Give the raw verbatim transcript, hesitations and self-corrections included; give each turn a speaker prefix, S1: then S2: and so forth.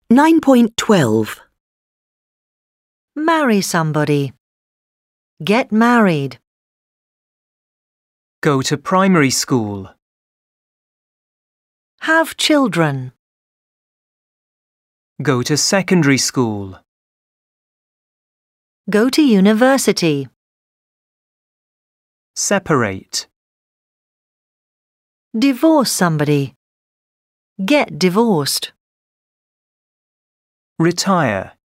S1: nine point twelve.
S2: Marry somebody. Get married.
S3: Go to primary school.
S2: Have children.
S3: Go to secondary school.
S2: Go to university.
S3: Separate.
S2: Divorce somebody. Get divorced.
S3: Retire.